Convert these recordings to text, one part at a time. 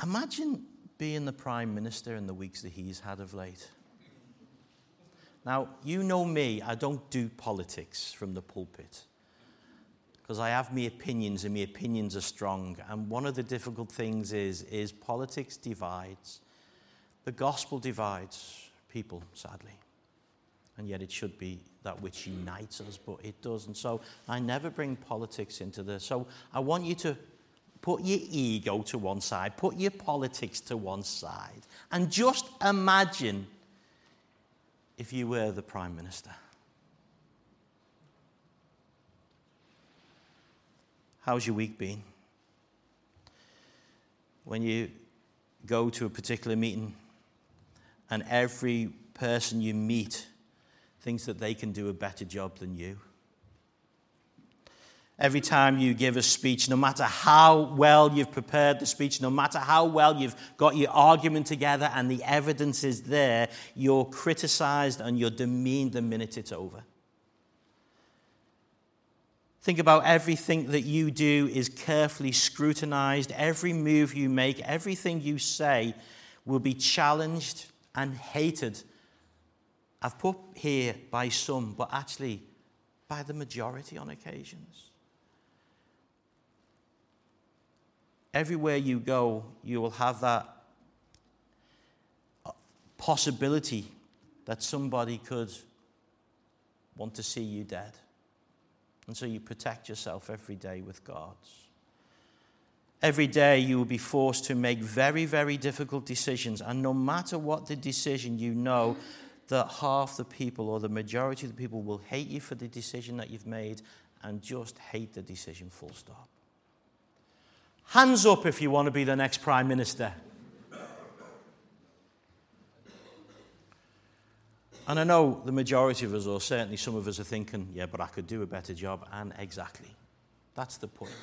Imagine being the Prime Minister in the weeks that he's had of late. Now, you know me, I don't do politics from the pulpit because I have my opinions and my opinions are strong. And one of the difficult things is politics divides. The gospel divides people, sadly. And yet it should be that which unites us, but it doesn't. So I never bring politics into this. So I want you to put your ego to one side, put your politics to one side, and just imagine if you were the Prime Minister. How's your week been? When you go to a particular meeting and every person you meet thinks that they can do a better job than you. Every time you give a speech, no matter how well you've prepared the speech, no matter how well you've got your argument together and the evidence is there, you're criticized and you're demeaned the minute it's over. Think about everything that you do is carefully scrutinized. Every move you make, everything you say will be challenged and hated. I've put here by some, but actually by the majority on occasions. Everywhere you go, you will have that possibility that somebody could want to see you dead. And so you protect yourself every day with God's. Every day you will be forced to make very, very difficult decisions. And no matter what the decision, you know that half the people or the majority of the people will hate you for the decision that you've made and just hate the decision, full stop. Hands up if you want to be the next Prime Minister. And I know the majority of us, or certainly some of us, are thinking, yeah, but I could do a better job. And exactly. That's the point.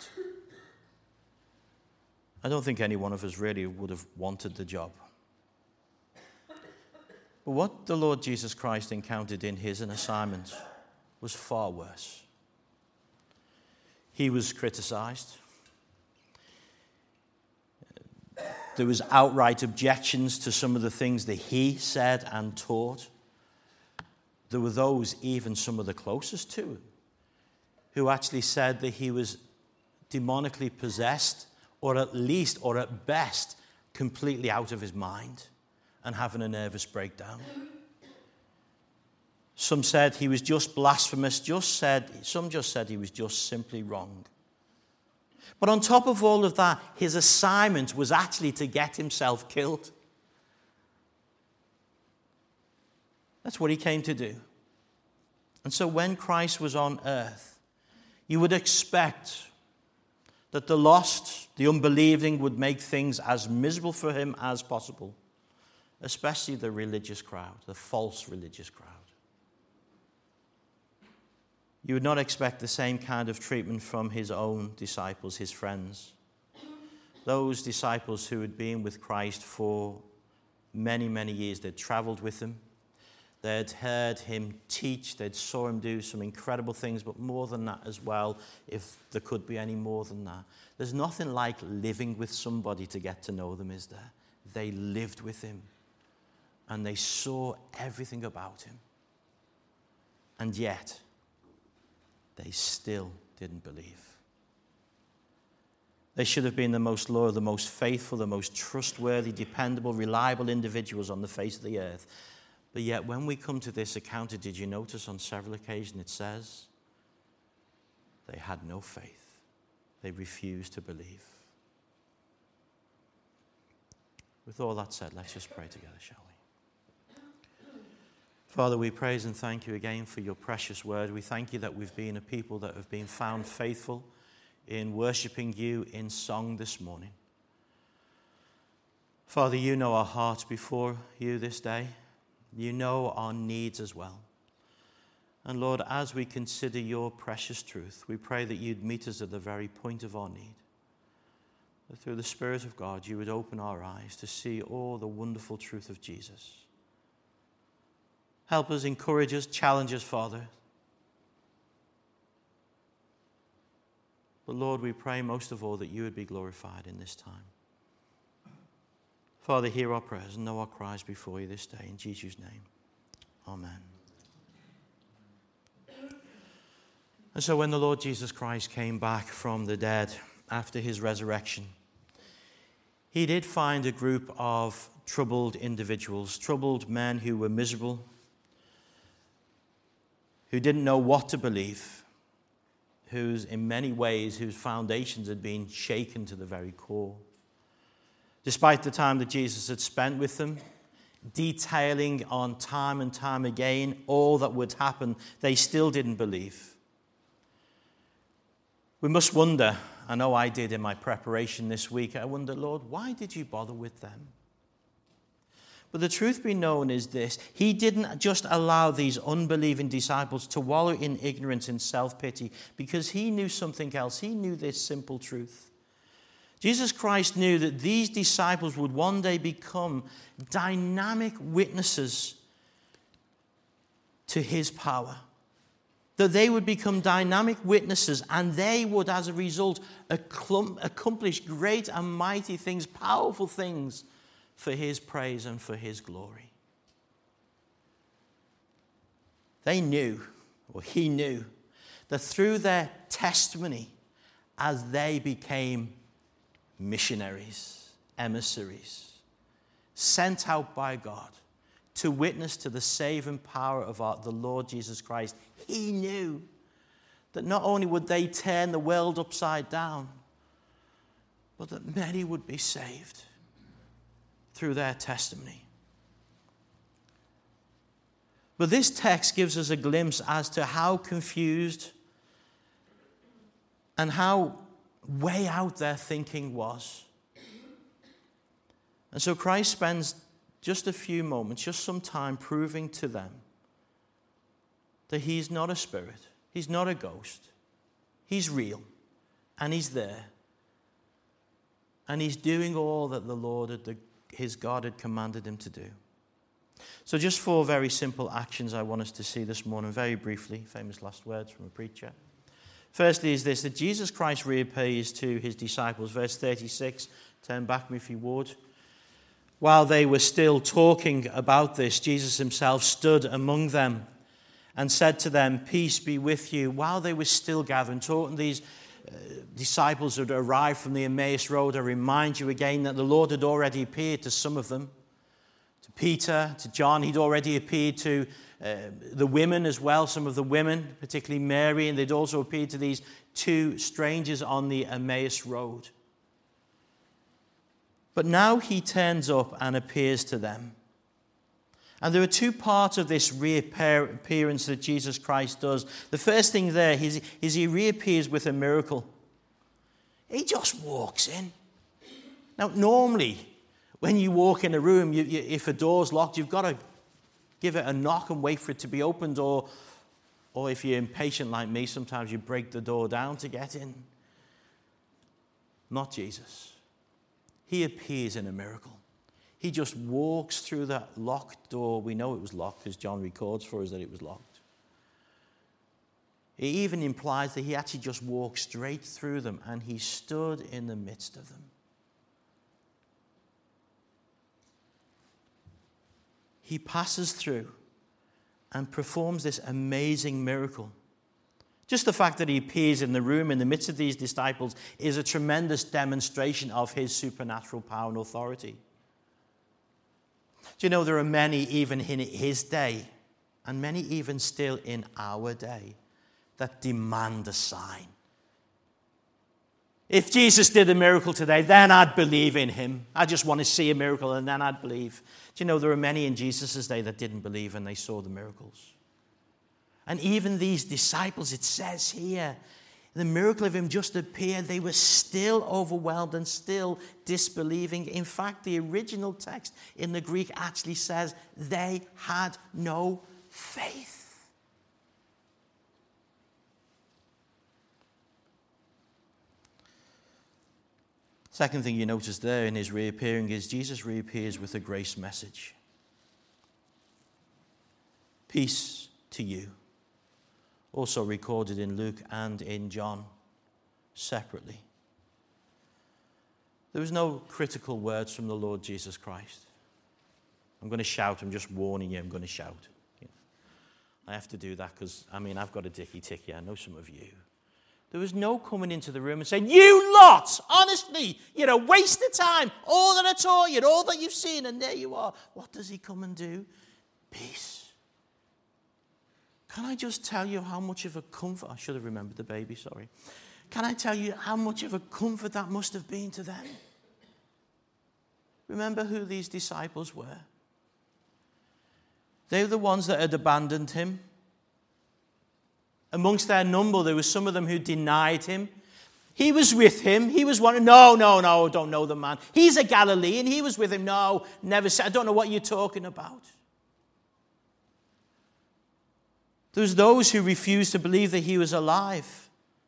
I don't think any one of us really would have wanted the job. But what the Lord Jesus Christ encountered in his assignment was far worse. He was criticized. There was outright objections to some of the things that he said and taught. There were those, even some of the closest to him, who actually said that he was demonically possessed, or at least, or at best, completely out of his mind and having a nervous breakdown. Some said he was just blasphemous, some just said he was just simply wrong. But on top of all of that, his assignment was actually to get himself killed. That's what he came to do. And so when Christ was on earth, you would expect that the lost, the unbelieving, would make things as miserable for him as possible, especially the religious crowd, the false religious crowd. You would not expect the same kind of treatment from his own disciples, his friends. Those disciples who had been with Christ for many, many years. They'd traveled with him. They'd heard him teach. They'd saw him do some incredible things, but more than that as well, if there could be any more than that. There's nothing like living with somebody to get to know them, is there? They lived with him, and they saw everything about him. And yet, they still didn't believe. They should have been the most loyal, the most faithful, the most trustworthy, dependable, reliable individuals on the face of the earth. But yet, when we come to this account, did you notice on several occasions it says they had no faith. They refused to believe. With all that said, let's just pray together, shall we? Father, we praise and thank you again for your precious word. We thank you that we've been a people that have been found faithful in worshiping you in song this morning. Father, you know our hearts before you this day. You know our needs as well. And Lord, as we consider your precious truth, we pray that you'd meet us at the very point of our need. That through the Spirit of God, you would open our eyes to see all the wonderful truth of Jesus. Help us, encourage us, challenge us, Father. But Lord, we pray most of all that you would be glorified in this time. Father, hear our prayers and know our cries before you this day. In Jesus' name, amen. And so when the Lord Jesus Christ came back from the dead after his resurrection, he did find a group of troubled individuals, troubled men who were miserable, who didn't know what to believe, whose foundations had been shaken to the very core. Despite the time that Jesus had spent with them, detailing on time and time again all that would happen, they still didn't believe. We must wonder, I know I did in my preparation this week, I wonder, Lord, why did you bother with them? But the truth be known is this: he didn't just allow these unbelieving disciples to wallow in ignorance and self-pity, because he knew something else. He knew this simple truth. Jesus Christ knew that these disciples would one day become dynamic witnesses to his power. That they would become dynamic witnesses, and they would, as a result, accomplish great and mighty things, powerful things, for his praise and for his glory. They knew, or he knew, that through their testimony, as they became missionaries, emissaries, sent out by God to witness to the saving power of the Lord Jesus Christ, he knew that not only would they turn the world upside down, but that many would be saved through their testimony. But this text gives us a glimpse as to how confused and how way out their thinking was. And so Christ spends just a few moments, just some time, proving to them that he's not a spirit, he's not a ghost, he's real, and he's there. And he's doing all that the Lord, his God, had commanded him to do. So just 4 very simple actions I want us to see this morning, very briefly, famous last words from a preacher. Firstly is this, that Jesus Christ reappears to his disciples. Verse 36, turn back if you would. While they were still talking about this, Jesus himself stood among them and said to them, "Peace be with you." While they were still gathering, talking, these disciples had arrived from the Emmaus Road. I remind you again that the Lord had already appeared to some of them. To Peter, to John, he'd already appeared to the women as well, some of the women, particularly Mary, and they'd also appeared to these 2 strangers on the Emmaus Road. But now he turns up and appears to them. And there are 2 parts of this reappearance that Jesus Christ does. The first thing there is he reappears with a miracle. He just walks in. Now, normally, when you walk in a room, if a door's locked, you've got to give it a knock and wait for it to be opened, or if you're impatient like me, sometimes you break the door down to get in. Not Jesus. He appears in a miracle. He just walks through that locked door. We know it was locked because John records for us that it was locked. It even implies that he actually just walked straight through them, and he stood in the midst of them. He passes through and performs this amazing miracle. Just the fact that he appears in the room in the midst of these disciples is a tremendous demonstration of his supernatural power and authority. Do you know there are many even in his day, and many even still in our day, that demand a sign? If Jesus did a miracle today, then I'd believe in him. I just want to see a miracle and then I'd believe. Do you know there are many in Jesus' day that didn't believe and they saw the miracles? And even these disciples, it says here, the miracle of him just appeared. They were still overwhelmed and still disbelieving. In fact, the original text in the Greek actually says they had no faith. Second thing you notice there in his reappearing is Jesus reappears with a grace message. Peace to you. Also recorded in Luke and in John separately. There was no critical words from the Lord Jesus Christ. I'm going to shout. I'm just warning you. I'm going to shout. I have to do that because, I've got a dicky-ticky. I know some of you. There was no coming into the room and saying, you lot, honestly, you're a waste of time. All that I taught you, all that you've seen, and there you are. What does he come and do? Peace. Can I just tell you how much of a comfort, I should have remembered the baby, sorry. Can I tell you how much of a comfort that must have been to them? Remember who these disciples were? They were the ones that had abandoned him. Amongst their number, there were some of them who denied him. He was with him. He was one. No, I don't know the man. He's a Galilean. He was with him. No, never said. I don't know what you're talking about. There was those who refused to believe that he was alive.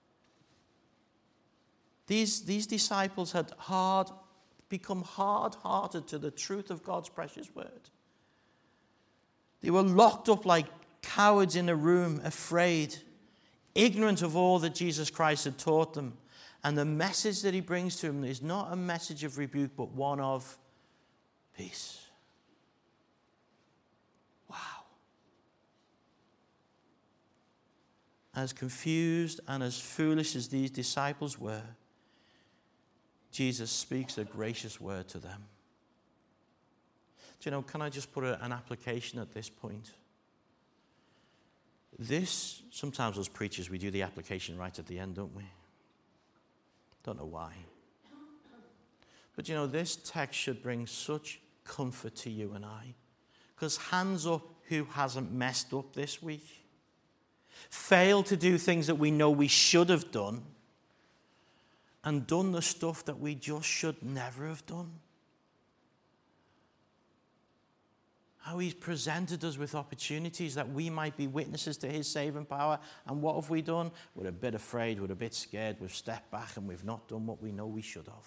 These disciples had become hard-hearted to the truth of God's precious word. They were locked up like cowards in a room, afraid, ignorant of all that Jesus Christ had taught them. And the message that he brings to them is not a message of rebuke, but one of peace. Wow. As confused and as foolish as these disciples were, Jesus speaks a gracious word to them. Do you know, can I just put an application at this point? Sometimes as preachers, we do the application right at the end, don't we? Don't know why. But you know, this text should bring such comfort to you and I. Because hands up who hasn't messed up this week. Failed to do things that we know we should have done. And done the stuff that we just should never have done. How he's presented us with opportunities that we might be witnesses to his saving power. And what have we done? We're a bit afraid, we're a bit scared, we've stepped back and we've not done what we know we should have.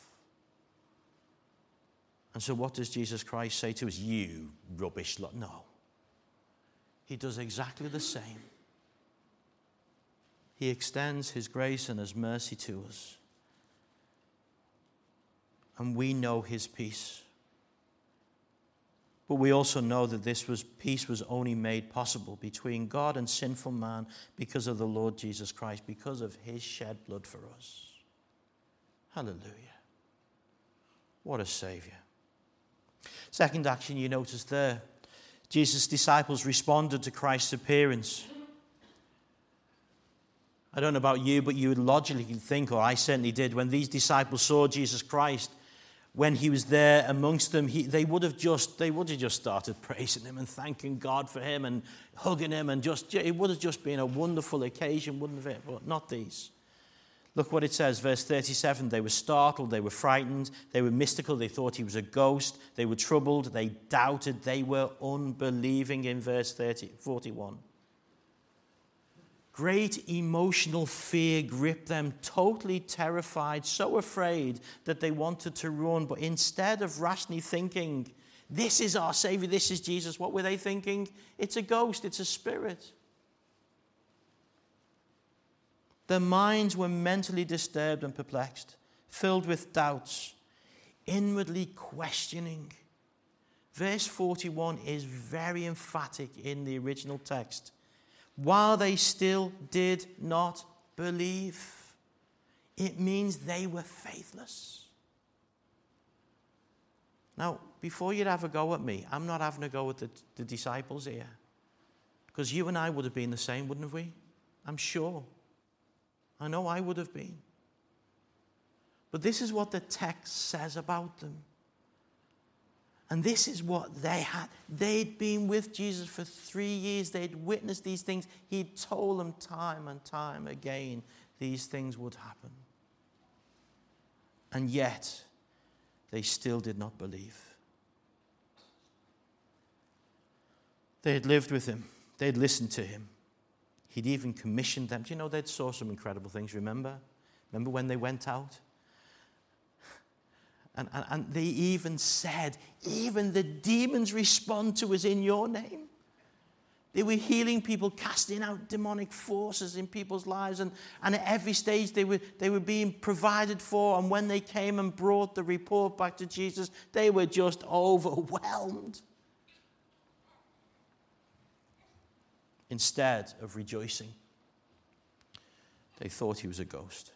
And so what does Jesus Christ say to us? You rubbish lot. No. He does exactly the same. He extends his grace and his mercy to us. And we know his peace. But we also know that peace was only made possible between God and sinful man because of the Lord Jesus Christ, because of his shed blood for us. Hallelujah. What a Savior. Second action you notice there. Jesus' disciples responded to Christ's appearance. I don't know about you, but you would logically think, or I certainly did, when these disciples saw Jesus Christ, when he was there amongst them, they would have just started praising him and thanking God for him and hugging him, and it would have just been a wonderful occasion, wouldn't it? But not these. Look what it says, verse 37. They were startled, they were frightened, they were mystical, they thought he was a ghost, they were troubled, they doubted, they were unbelieving in verse 41. Great emotional fear gripped them, totally terrified, so afraid that they wanted to run. But instead of rationally thinking, this is our Savior, this is Jesus, what were they thinking? It's a ghost, it's a spirit. Their minds were mentally disturbed and perplexed, filled with doubts, inwardly questioning. Verse 41 is very emphatic in the original text. While they still did not believe, it means they were faithless. Now, before you'd have a go at me, I'm not having a go at the disciples here. Because you and I would have been the same, wouldn't we? I'm sure. I know I would have been. But this is what the text says about them. And this is what they had. They'd been with Jesus for 3 years. They'd witnessed these things. He'd told them time and time again these things would happen. And yet, they still did not believe. They had lived with him. They'd listened to him. He'd even commissioned them. Do you know they'd saw some incredible things, remember? Remember when they went out? And they even said, even the demons respond to us in your name. They were healing people, casting out demonic forces in people's lives. And at every stage they were being provided for. And when they came and brought the report back to Jesus, they were just overwhelmed. Instead of rejoicing, they thought he was a ghost.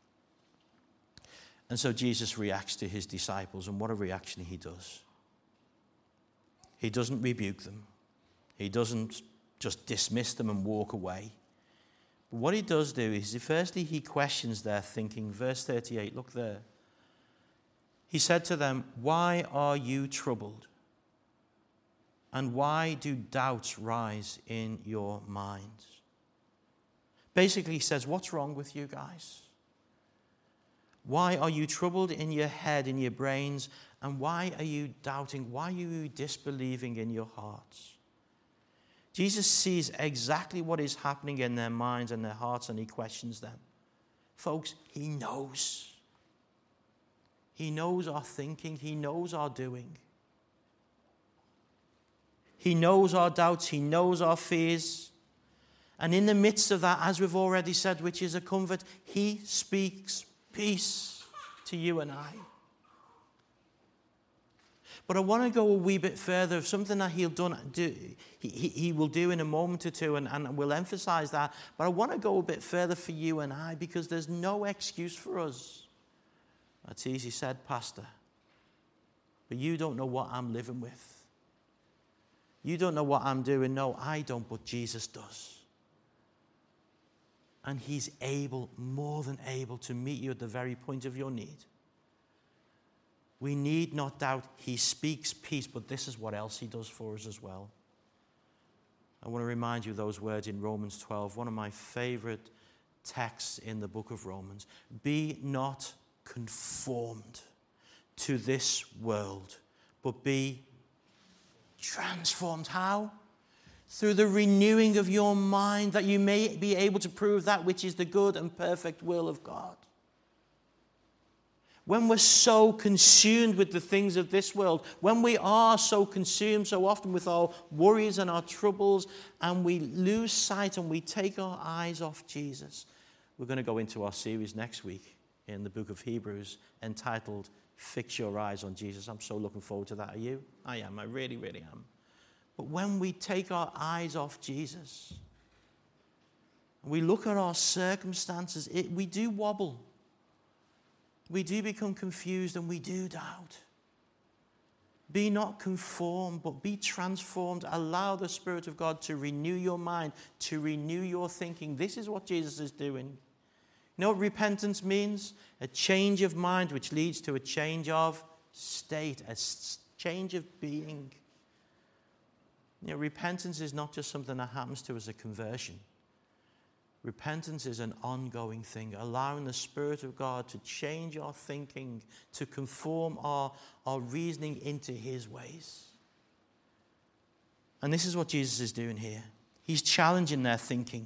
And so Jesus reacts to his disciples, and what a reaction he does. He doesn't rebuke them. He doesn't just dismiss them and walk away. But what he does do is, firstly, he questions their thinking. Verse 38, look there. He said to them, "Why are you troubled? And why do doubts rise in your minds?" Basically, he says, what's wrong with you guys? Why are you troubled in your head, in your brains? And why are you doubting? Why are you disbelieving in your hearts? Jesus sees exactly what is happening in their minds and their hearts, and he questions them. Folks, he knows. He knows our thinking. He knows our doing. He knows our doubts. He knows our fears. And in the midst of that, as we've already said, which is a comfort, he speaks peace to you and I. But I want to go a wee bit further of something that he will do in a moment or two, and we'll emphasize that. But I want to go a bit further for you and I, because there's no excuse for us. That's easy said, Pastor. But you don't know what I'm living with. You don't know what I'm doing. No, I don't, but Jesus does. And he's able, more than able, to meet you at the very point of your need. We need not doubt he speaks peace, but this is what else he does for us as well. I want to remind you of those words in Romans 12, one of my favorite texts in the book of Romans. Be not conformed to this world, but be transformed. How? Through the renewing of your mind, that you may be able to prove that which is the good and perfect will of God. When we're so consumed with the things of this world, when we are so consumed so often with our worries and our troubles, and we lose sight and we take our eyes off Jesus. We're going to go into our series next week in the book of Hebrews entitled Fix Your Eyes on Jesus. I'm so looking forward to that. Are you? I am. I really, really am. But when we take our eyes off Jesus, we look at our circumstances, we do wobble. We do become confused and we do doubt. Be not conformed, but be transformed. Allow the Spirit of God to renew your mind, to renew your thinking. This is what Jesus is doing. You know what repentance means? A change of mind which leads to a change of state, a change of being. You know, repentance is not just something that happens to us at conversion. Repentance is an ongoing thing, allowing the Spirit of God to change our thinking, to conform our reasoning into his ways. And this is what Jesus is doing here. He's challenging their thinking.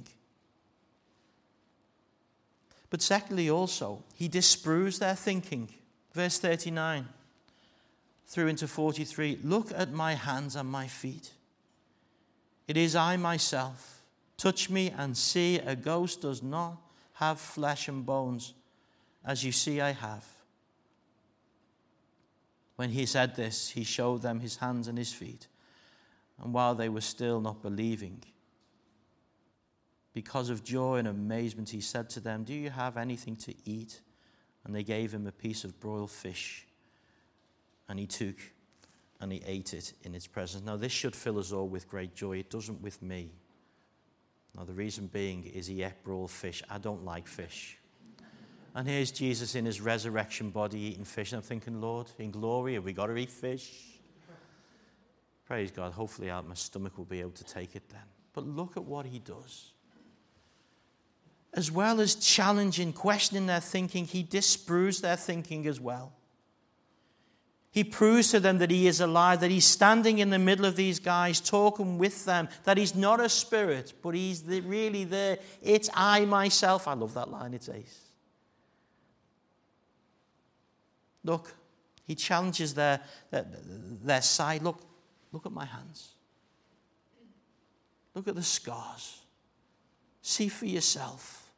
But secondly also, he disproves their thinking. Verse 39 through into 43, look at my hands and my feet. It is I myself. Touch me and see, a ghost does not have flesh and bones, as you see I have. When he said this, he showed them his hands and his feet. And while they were still not believing, because of joy and amazement, he said to them, do you have anything to eat? And they gave him a piece of broiled fish. And he took and he ate it in its presence. Now this should fill us all with great joy. It doesn't with me. Now, the reason being is he ate broiled fish. I don't like fish. And here's Jesus in his resurrection body eating fish. And I'm thinking, Lord, in glory, have we got to eat fish? Praise God. Hopefully my stomach will be able to take it then. But look at what he does. As well as challenging, questioning their thinking, he disproves their thinking as well. He proves to them that he is alive, that he's standing in the middle of these guys, talking with them, that he's not a spirit, but he's really there. It's I myself. I love that line. It's ace. Look, he challenges their side. Look at my hands. Look at the scars. See for yourself.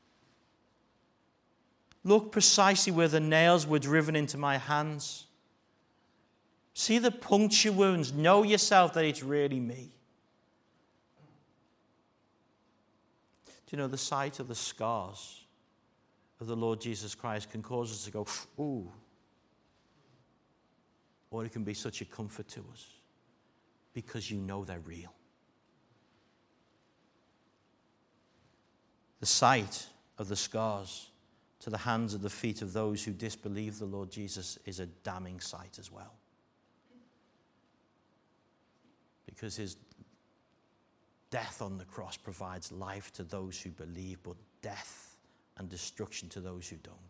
Look precisely where the nails were driven into my hands. See the puncture wounds. Know yourself that it's really me. Do you know the sight of the scars of the Lord Jesus Christ can cause us to go, ooh. Or it can be such a comfort to us because you know they're real. The sight of the scars to the hands and the feet of those who disbelieve the Lord Jesus is a damning sight as well. Because his death on the cross provides life to those who believe, but death and destruction to those who don't.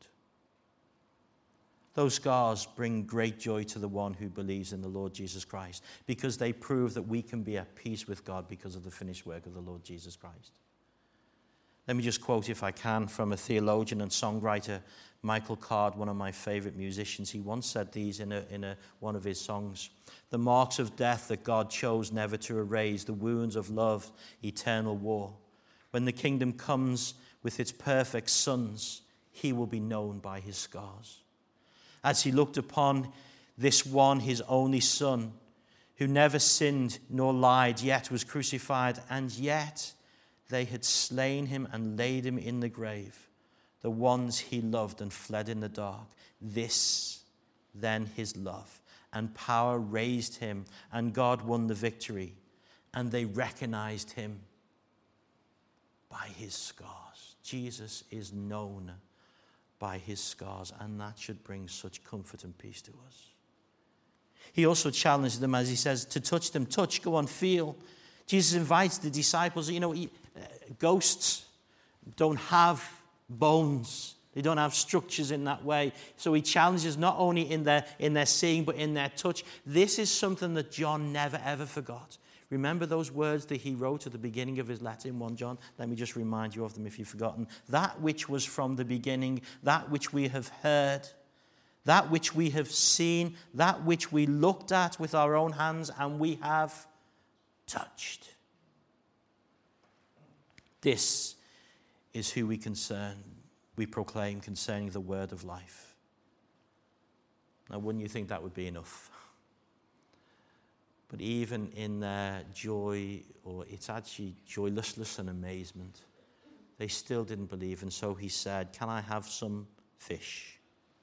Those scars bring great joy to the one who believes in the Lord Jesus Christ because they prove that we can be at peace with God because of the finished work of the Lord Jesus Christ. Let me just quote, if I can, from a theologian and songwriter, Michael Card, one of my favorite musicians. He once said these in one of his songs. The marks of death that God chose never to erase, the wounds of love, eternal war. When the kingdom comes with its perfect sons, he will be known by his scars. As he looked upon this one, his only son, who never sinned nor lied, yet was crucified, and yet they had slain him and laid him in the grave, the ones he loved and fled in the dark. This, then, his love and power raised him, and God won the victory, and they recognized him by his scars. Jesus is known by his scars, and that should bring such comfort and peace to us. He also challenged them, as he says, to touch them. Touch, go on, feel. Jesus invites the disciples, ghosts don't have bones. They don't have structures in that way. So he challenges not only in their seeing, but in their touch. This is something that John never, ever forgot. Remember those words that he wrote at the beginning of his letter in 1 John? Let me just remind you of them if you've forgotten. That which was from the beginning, that which we have heard, that which we have seen, that which we looked at with our own hands and we have touched. This is who we proclaim concerning the word of life. Now, wouldn't you think that would be enough? But even in their joy, or it's actually joylessness and amazement, they still didn't believe. And so he said, can I have some fish?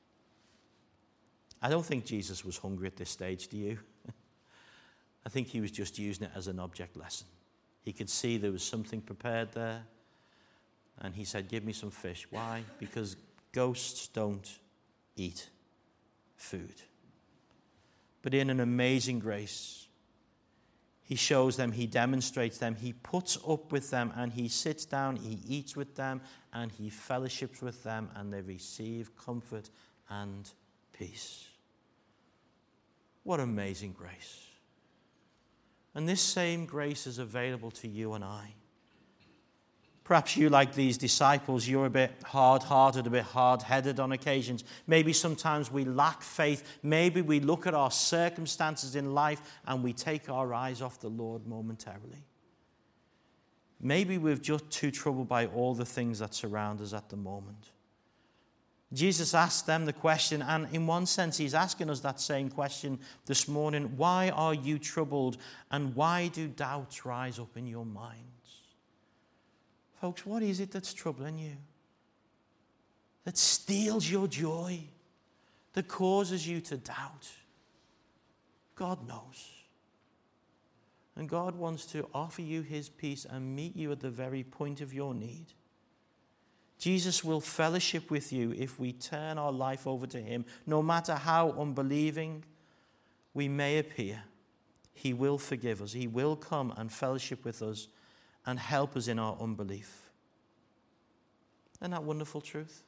I don't think Jesus was hungry at this stage, do you? I think he was just using it as an object lesson. He could see there was something prepared there. And he said, give me some fish. Why? Because ghosts don't eat food. But in an amazing grace, he shows them, he demonstrates them, he puts up with them, and he sits down, he eats with them, and he fellowships with them, and they receive comfort and peace. What amazing grace. And this same grace is available to you and I. Perhaps you, like these disciples, you're a bit hard-hearted, a bit hard-headed on occasions. Maybe sometimes we lack faith. Maybe we look at our circumstances in life and we take our eyes off the Lord momentarily. Maybe we're just too troubled by all the things that surround us at the moment. Jesus asked them the question, and in one sense he's asking us that same question this morning. Why are you troubled, and why do doubts rise up in your minds? Folks, what is it that's troubling you? That steals your joy? That causes you to doubt? God knows. And God wants to offer you his peace and meet you at the very point of your need. Jesus will fellowship with you if we turn our life over to him. No matter how unbelieving we may appear, he will forgive us. He will come and fellowship with us and help us in our unbelief. Isn't that wonderful truth?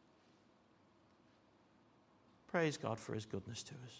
Praise God for his goodness to us.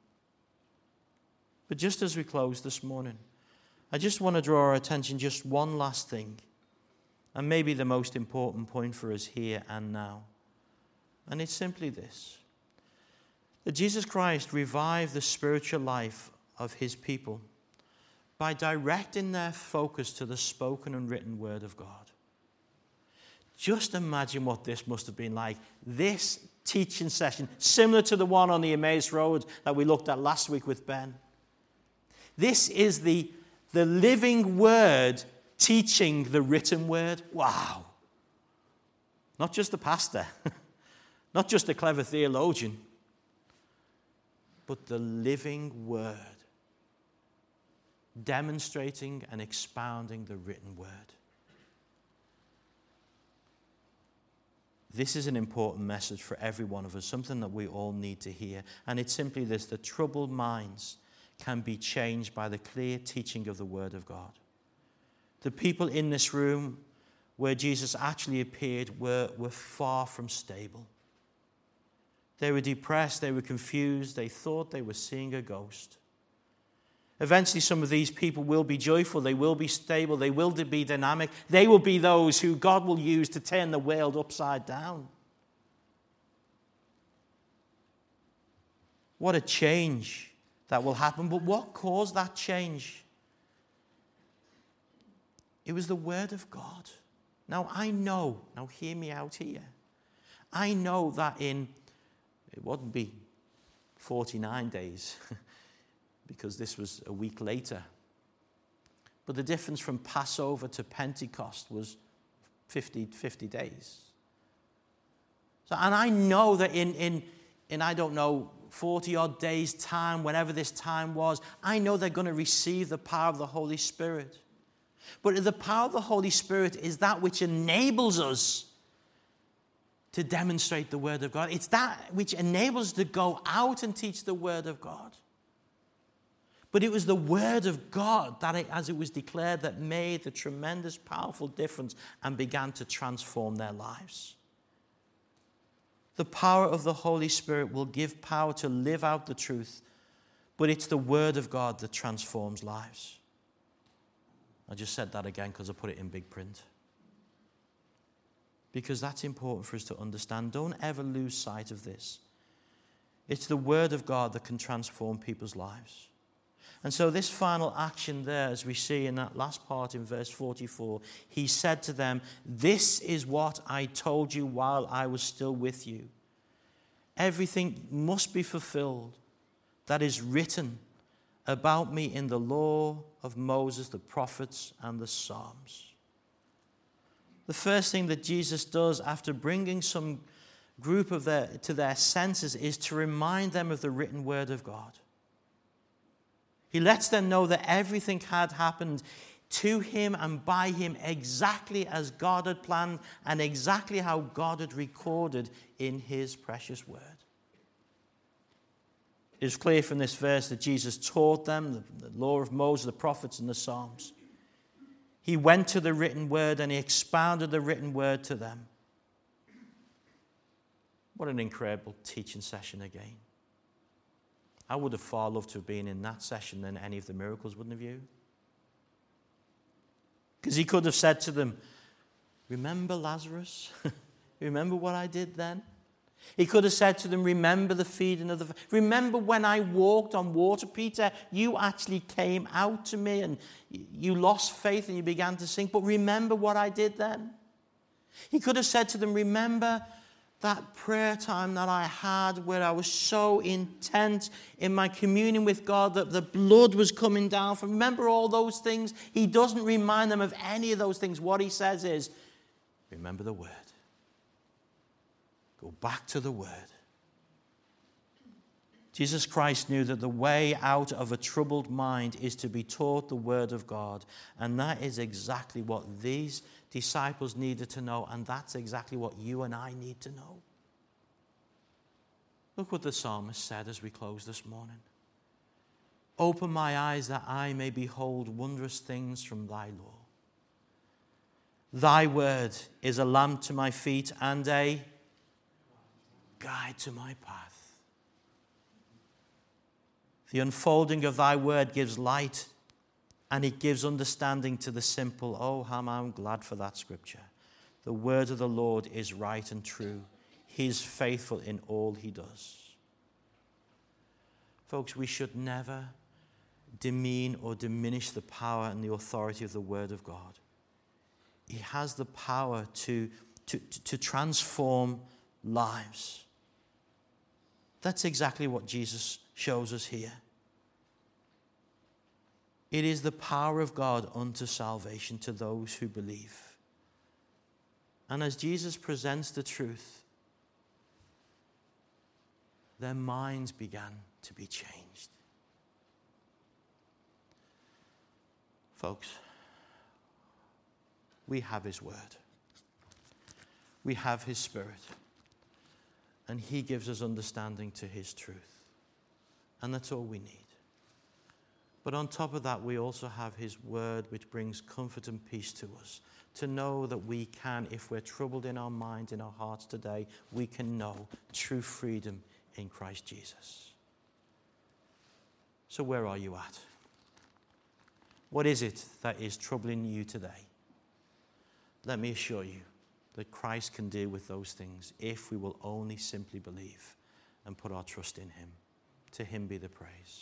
But just as we close this morning, I just want to draw our attention just one last thing, and maybe the most important point for us here and now. And it's simply this: that Jesus Christ revived the spiritual life of his people by directing their focus to the spoken and written word of God. Just imagine what this must have been like. This teaching session, similar to the one on the Emmaus Road that we looked at last week with Ben. This is the living word teaching the written word. Wow. Not just the pastor, not just a clever theologian, but the living word demonstrating and expounding the written word. This is an important message for every one of us, something that we all need to hear. And it's simply this: the troubled minds can be changed by the clear teaching of the Word of God. The people in this room where Jesus actually appeared were far from stable. They were depressed, they were confused, they thought they were seeing a ghost. Eventually, some of these people will be joyful, they will be stable, they will be dynamic. They will be those who God will use to turn the world upside down. What a change that will happen. But what caused that change? It was the Word of God. Now hear me out here. I know that it wouldn't be 49 days, because this was a week later. But the difference from Passover to Pentecost was 50 days. So, and I know that in I don't know, 40-odd days' time, whenever this time was, I know they're going to receive the power of the Holy Spirit. But the power of the Holy Spirit is that which enables us to demonstrate the Word of God. It's that which enables us to go out and teach the Word of God. But it was the Word of God that, as it was declared, that made the tremendous, powerful difference and began to transform their lives. The power of the Holy Spirit will give power to live out the truth, but it's the Word of God that transforms lives. I just said that again because I put it in big print. Because that's important for us to understand. Don't ever lose sight of this. It's the Word of God that can transform people's lives. And so this final action there, as we see in that last part in verse 44, he said to them, "This is what I told you while I was still with you. Everything must be fulfilled that is written about me in the law of Moses, the prophets, and the Psalms." The first thing that Jesus does after bringing some group to their senses is to remind them of the written word of God. He lets them know that everything had happened to him and by him exactly as God had planned and exactly how God had recorded in his precious word. It is clear from this verse that Jesus taught them the law of Moses, the prophets, and the Psalms. He went to the written word and he expounded the written word to them. What an incredible teaching session again. I would have far loved to have been in that session than any of the miracles, wouldn't have you? Because he could have said to them, "Remember Lazarus? Remember what I did then?" He could have said to them, "Remember the feeding of the... Remember when I walked on water, Peter? You actually came out to me and you lost faith and you began to sink. But remember what I did then?" He could have said to them, "Remember that prayer time that I had where I was so intent in my communion with God that the blood was coming down from..." Remember all those things? He doesn't remind them of any of those things. What he says is, remember the word. Go back to the word. Jesus Christ knew that the way out of a troubled mind is to be taught the word of God. And that is exactly what these disciples needed to know. And that's exactly what you and I need to know. Look what the psalmist said as we close this morning. "Open my eyes that I may behold wondrous things from thy law. Thy word is a lamp to my feet and a guide to my path." The unfolding of thy word gives light and it gives understanding to the simple. Oh, how I'm glad for that scripture. The word of the Lord is right and true. He is faithful in all he does. Folks, we should never demean or diminish the power and the authority of the Word of God. He has the power to transform lives. That's exactly what Jesus shows us here. It is the power of God unto salvation to those who believe. And as Jesus presents the truth, their minds began to be changed. Folks, we have His Word. We have His Spirit. And He gives us understanding to His truth. And that's all we need. But on top of that, we also have His Word, which brings comfort and peace to us. To know that we can, if we're troubled in our minds, in our hearts today, we can know true freedom in Christ Jesus. So where are you at? What is it that is troubling you today? Let me assure you that Christ can deal with those things if we will only simply believe and put our trust in Him. To Him be the praise.